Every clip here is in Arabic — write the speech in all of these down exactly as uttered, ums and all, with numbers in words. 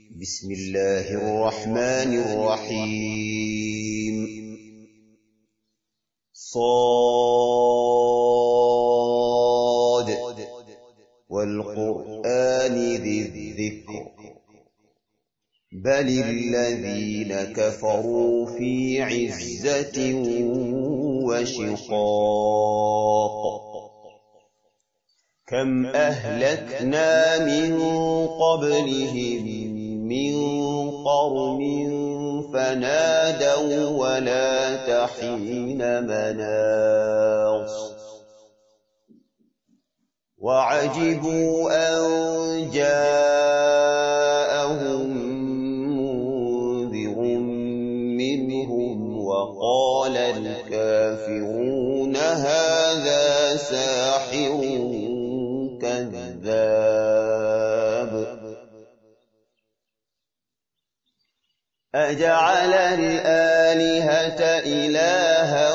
بسم الله الرحمن الرحيم صاد والقرآن ذي الذكر بل الذين كفروا في عزة وشقاق كم أهلكنا من قبلهم من قرن فنادوا ولا تحين مناص وعجبوا أن جاءهم منذر منهم وقال الكافرون هذا ساحر كذاب أجعل الآلهة إلها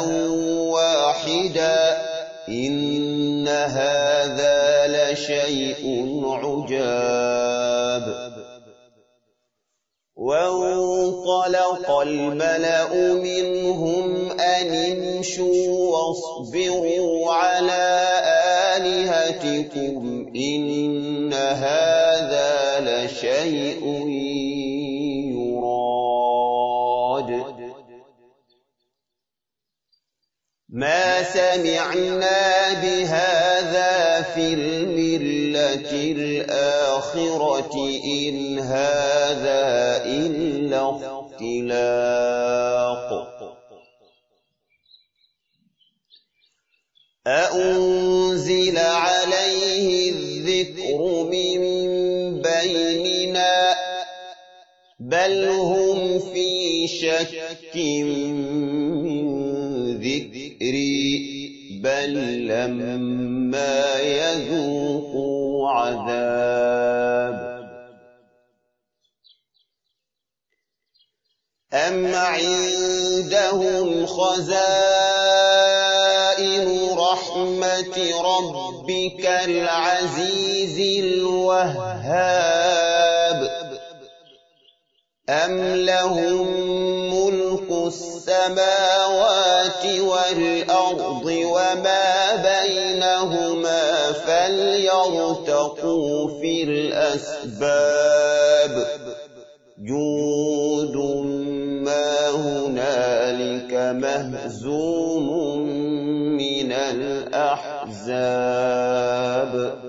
واحدا إن هذا لشيء عجاب وانطلق الملأ منهم أن امشوا واصبروا على آلهتكم إن هذا لشيء ما سمعنا بهذا في الملة الآخرة إن هذا إلا اختلاق أأنزل عليه الذكر من بيننا بل هم في شك من ذكري بل لما يذوقوا عذاب أم عندهم خزائن رحمة ربك العزيز الوهاب أم لهم ملك السماوات والأرض وما بينهما فليرتقوا في الأسباب جود ما هنالك مهزوم من الأحزاب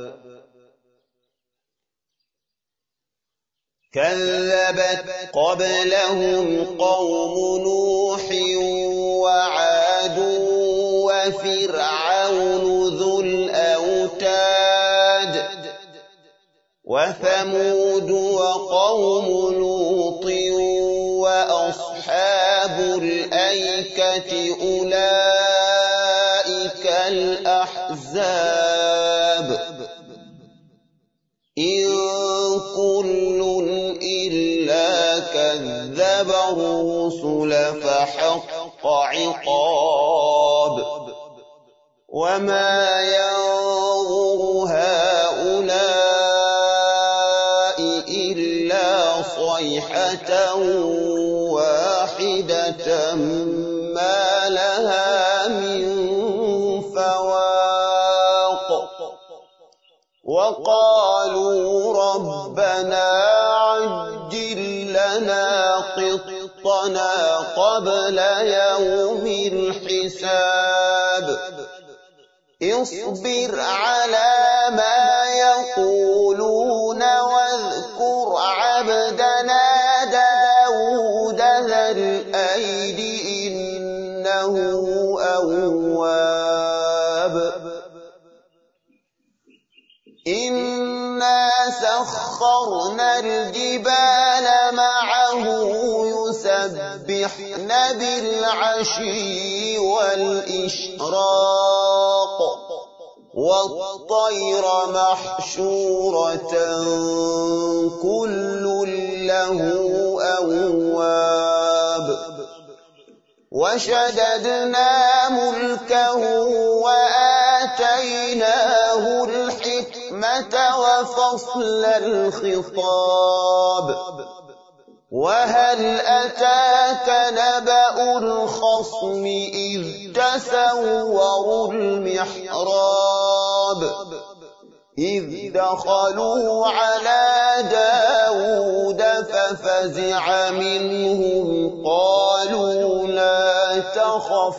كذبت قبلهم قوم نوح وعاد وفرعون ذو الأوتاد وثمود وقوم لوط وأصحاب الأيكة أولئك الأحزاب إن كل إلا كذب الرسل فحق عقاب وما ينظر هؤلاء إلا صيحة واحدة ما لها من فواق وقالوا ربنا عجل لنا قطنا قبل يوم الحساب اصبر على ما يقولون واذكر عبدنا داود ذا الأيد إنه أواب إنا سخرنا الجبال معه يسبحن بالعشي والإشراق والطير محشورة كل له أواب وشددنا ملكه وآتيناه الحكمة وفصل الخطاب وهل أتاك نبأ الخصم إذ تسوروا المحراب إذ دخلوا على داود ففزع منهم قالوا لا تخف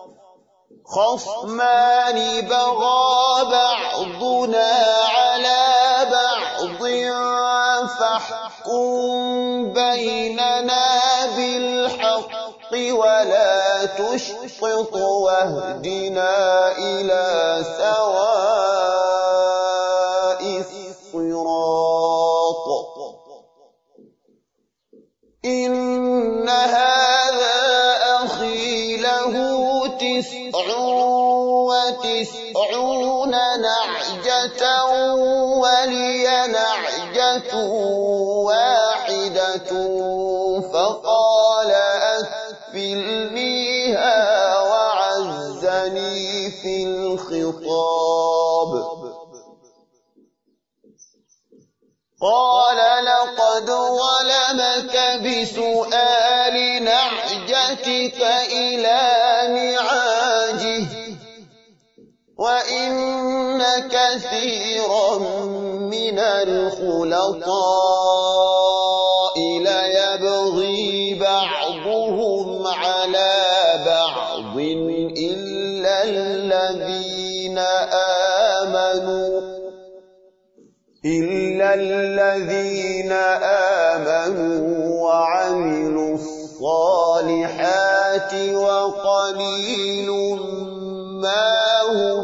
خصمان بغى بعضنا على بعض فاحكم بيننا بالحق ولا تشطط واهدنا إلى سواء الصراط إن هذا أخي له تسع وتسعون نعجة ولي نعجة واحدة فقال أكفلنيها وعزني في الخطاب قال لقد ظلمك بسؤال نعجتك إلى نعاجه وإن كثيرا من الخلطاء ليبغي بعضهم على بعض إلا الذين آمنوا إلا الذين آمنوا وعملوا الصالحات وقليل ما هم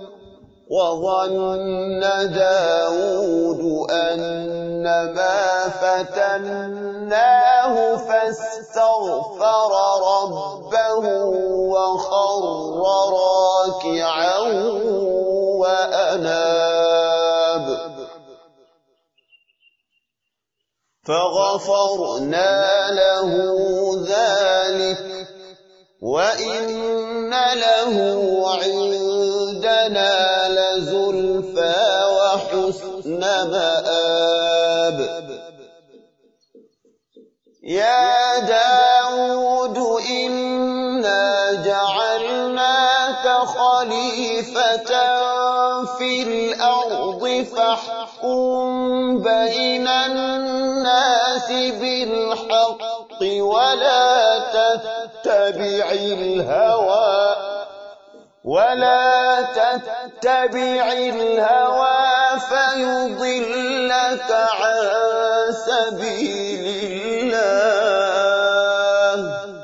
وظن داود أنما فتناه فاستغفر ربه وخر راكعا وأناب فغفرنا له ذلك وإن له عندنا لزلفى وحسن مآب يا داود إنا جعلناك خليفة في الأرض فاحكم بين الناس بالحق ولا تتبع الهوى ولا تتبع الهوى فيضلك عن سبيل الله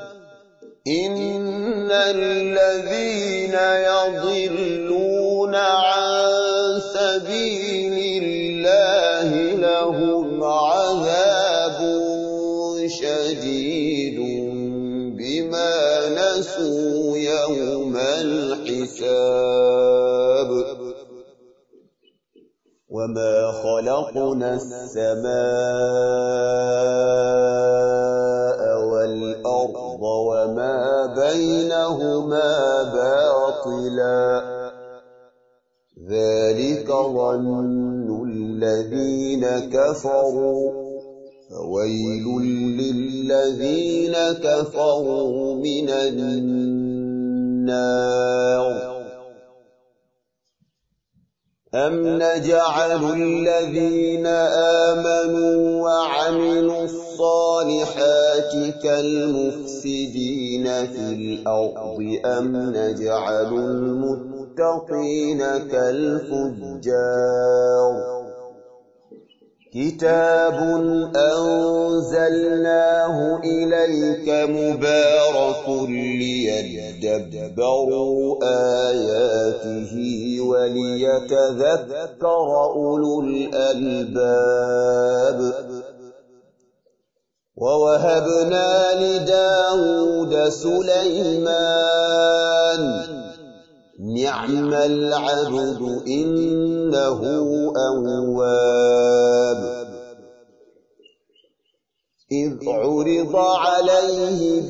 إن الذين يضلون عن سبيل الله لهم عذاب شديد بما نسوا يوم الحساب وما خلقنا السماء والأرض وما بينهما باطلا ذلك ظن الذين كفروا فويل للذين كفروا من النار أم نجعل الذين آمنوا وعملوا الصالحات كالمفسدين في الأرض أم نجعل المتقين كالفجار كتاب أنزلناه إليك مبارك ليدبروا آياته وليتذكر أولو الألباب ووهبنا لداود سليمان نعم العبد إنه أواب إذ عرض عليه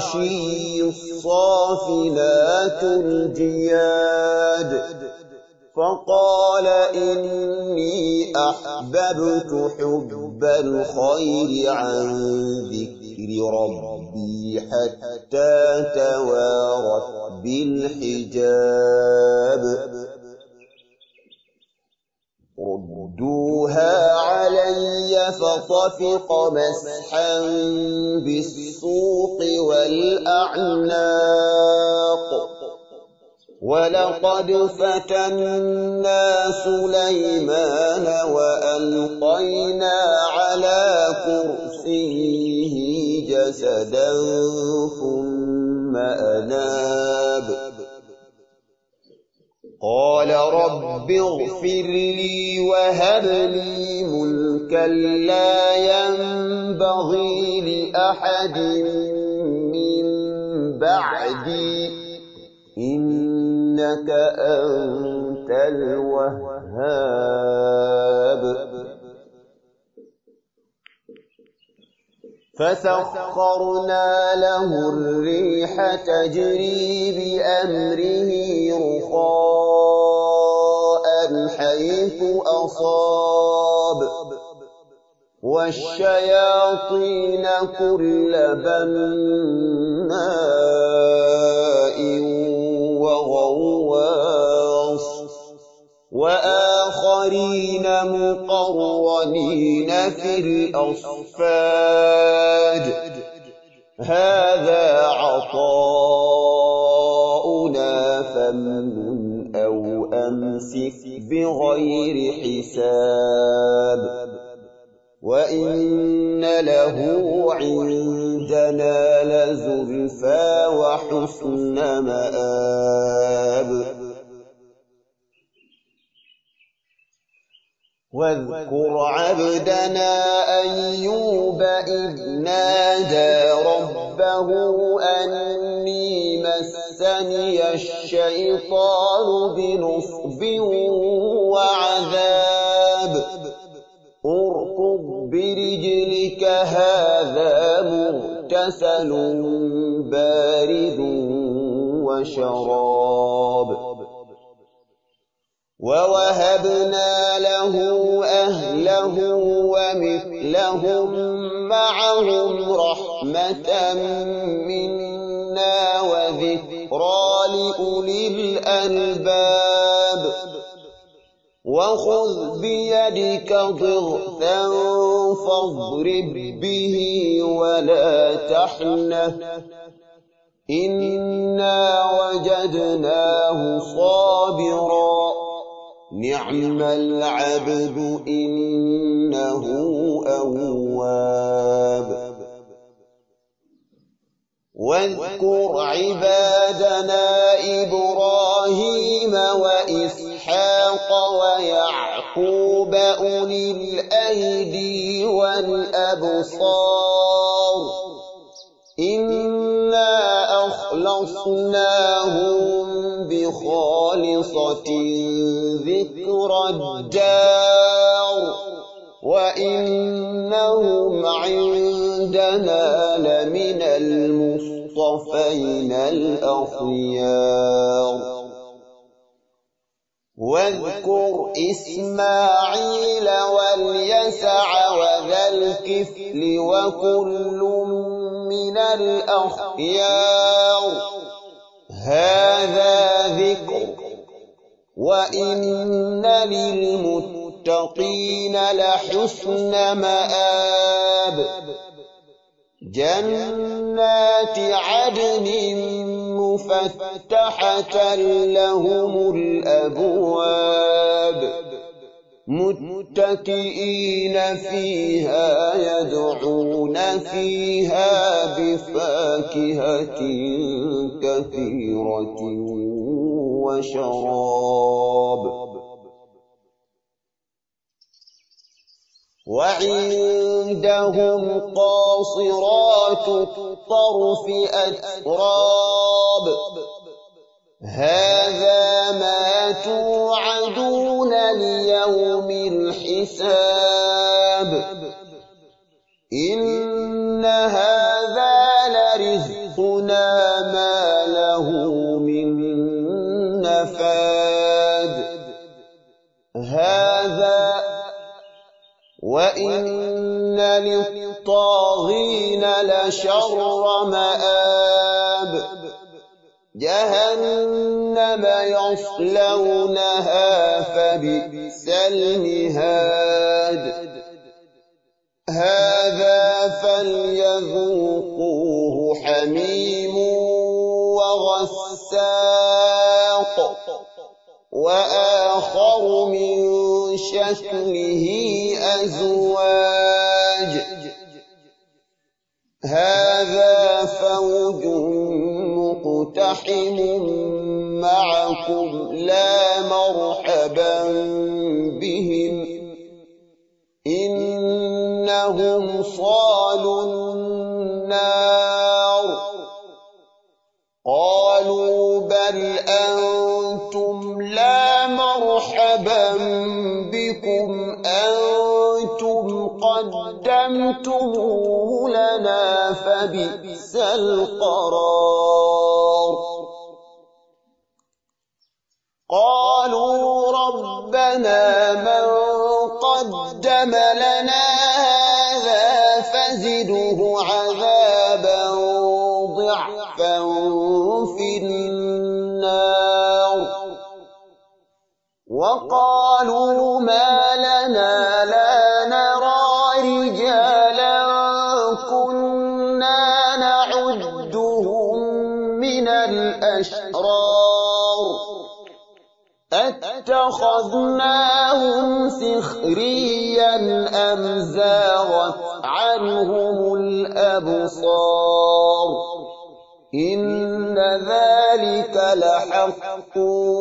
بالعشي الصافنات الجياد فقال إني أحببت حب الخير عن ذكر ربي حتى توارت بالحجاب ردوها علي فطفق مسحا بالسوق والأعناق ولقد فتنا سليمان وألقينا على كرسيه جسدا ثم أناب قال رب اغفر لي وهب لي ملكا لا ينبغي لأحد من بعدي إنك أنت الوهاب فسخرنا له الريح تجري بأمره رخاء حيث أصاب والشياطين كل بناء وغواص وآخرين مقرنين في الأصفاد هذا عطاؤنا فامنن أو أمسك بغير حساب وإن له عندنا لزلفى وحسن مآب واذكر عبدنا أيوب إذ نادى ربه أني مسني الشيطان بنصب وعذاب اركض برجلك هذا مغتسل بارد وشراب ووهبنا له أهله ومثلهم معهم رحمة منا وذكرى لأولي الألباب وخذ بيدك ضغثا فاضرب به ولا تحنث إنا وجدناه صابرا نعم العبد إنه أواب واذكر عبادنا إبراهيم وإسحاق ويعقوب أولي الأيدي والأبصار إنا أخلصناهم بخالصة ذكر الدار وإنهم عندنا لمن المصطفين الأخيار واذكر إسماعيل واليسع وذا الكفل وكل من الأخيار هذا ذكر وإن للمتقين لحسن مآب جنات عدن مفتحة لهم الأبواب متكئين فيها يدعون فيها بفاكهة كثيرة وشراب وعندهم قاصرات الطرف أتراب هذا ما توعدون ليوم الحساب إن هذا لرزقنا ما له من نفاد للطاغين لشر مآب جهنم يصلونها فبئس المهاد هذا فليذوقوه حميم وغساق وآخر من شكله أزواج هذا فوج مقتحم معكم لا مرحبا بهم إنهم صالوا النار قالوا بل أنتم لا مرحبا بكم أنتم قدمتموه لنا فبئس القرار قالوا ربنا من قدم لنا هذا فزده عذابا ضعفا في النار وقالوا ما لنا لا نرى رجالا كنا نعدهم من الأشرار أتخذناهم سخريا أم زاغت عنهم الأبصار إن ذلك لحق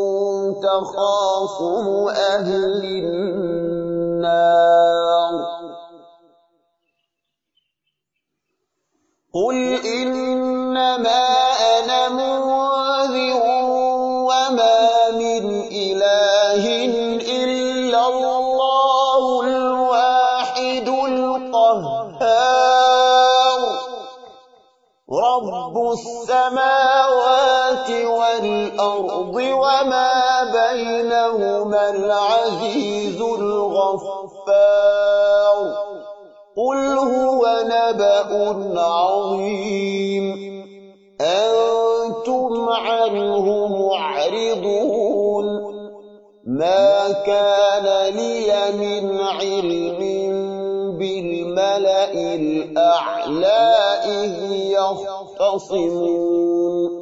تخاصم أهل النار قل إنما أنا منذر وما من إله إلا الله الواحد القهار رب السماوات والأرض وما بينهما العزيز الغفار قل هو نبأ عظيم أنتم عنه معرضون ما كان لي من علم بالملأ الأعلى إذ يختصمون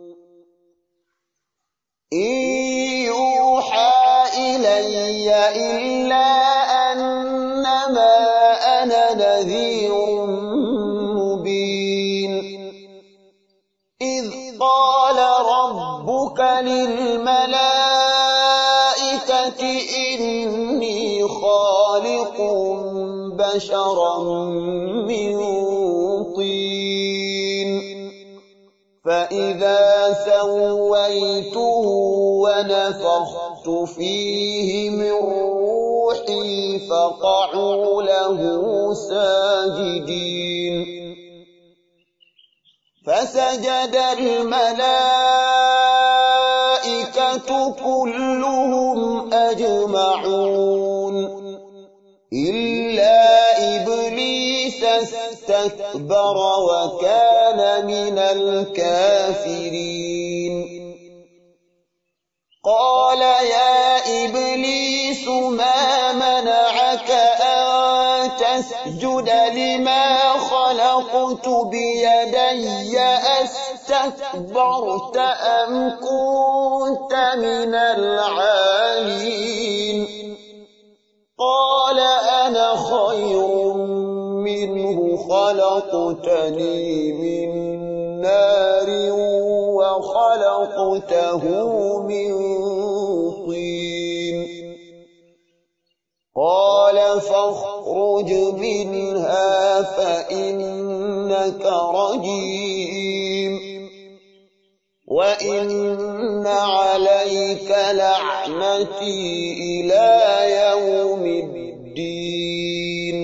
إن يوحى إلي إلا أنما أنا نذير مبين إذ قال ربك للملائكة إني خالق بشرا من طين فإذا سويته ونفخت فيه من روحي فقعوا له ساجدين فسجد الملائكة كلهم أجمعون إلا إبليس استكبر وكان من الكافرين قال يا إبليس ما منعك أن تسجد لما خلقت بيدي أستكبرت أم كنت من العالين قال أنا خير منه خلقتني من نار وخلقته من طين قال فاخرج منها فإنك رجيم وإن عليك لعنتي إلى يوم الدين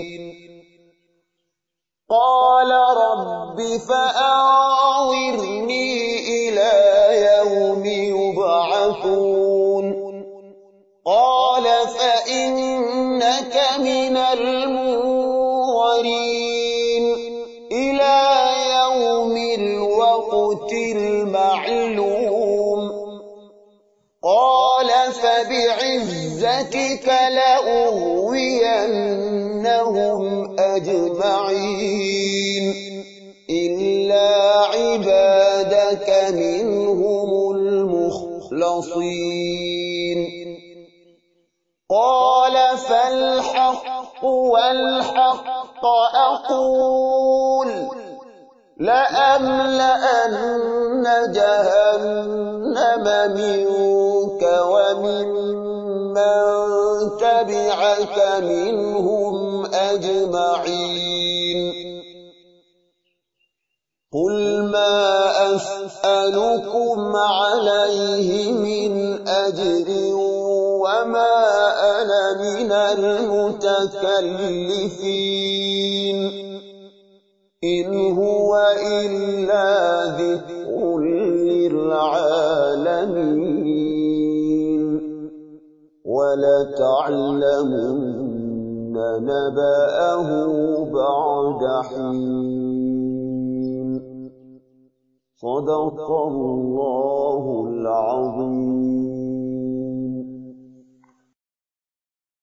قال رب فأنظرني إلى يوم يبعثون قال فإنك من المنظرين إلى يوم الوقت المعلوم قال فبعزتك لأغوينهم أجمعين إلا عبادك منهم المخلصين قال فالحق والحق أقول لأملأن جهنم منك وممن تبعك منهم أجمعين قل ما أسألكم عليه من أجر وما أنا من المتكلفين إن هو إلا ذكر للعالمين ولتعلمن نبأه بعد حين صدق الله العظيم.